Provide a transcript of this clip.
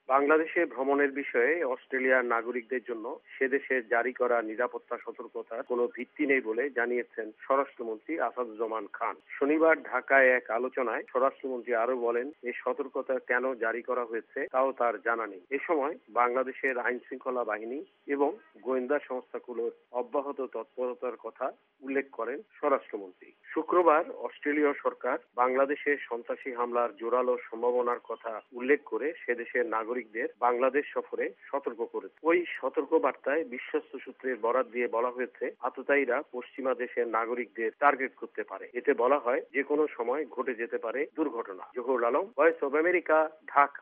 বাংলাদেশে ভ্রমণের বিষয়ে অস্ট্রেলিয়ার নাগরিকদের জন্য সে দেশে জারি করা নিরাপত্তা সতর্কতার কোনো ভিত্তি নেই বলে জানিয়েছেন স্বরাষ্ট্রমন্ত্রী আসাদুজ্জামান খান। শনিবার ঢাকায় এক আলোচনায় স্বরাষ্ট্রমন্ত্রী আরো বলেন, এই সতর্কতা কেন জারি করা হয়েছে তাও তার জানা নেই। এ সময় বাংলাদেশের আইন শৃঙ্খলা বাহিনী এবং গোয়েন্দা সংস্থাগুলোর অব্যাহত তৎপরতার কথা উল্লেখ করেন স্বরাষ্ট্রমন্ত্রী। শুক্রবার অস্ট্রেলীয় সরকার বাংলাদেশে সন্ত্রাসী হামলার জোরালো সম্ভাবনার কথা উল্লেখ করে সে দেশের নাগরিকদের বাংলাদেশ সফরে সতর্ক করেছে। ওই সতর্ক বার্তায় বিশ্বস্ত সূত্রের বরাত দিয়ে বলা হয়েছে, আততায়ীরা পশ্চিমা দেশের নাগরিকদের টার্গেট করতে পারে। এতে বলা হয় যে কোনো সময় ঘটে যেতে পারে দুর্ঘটনা। Jahurul Alam, voice of America, Dhaka.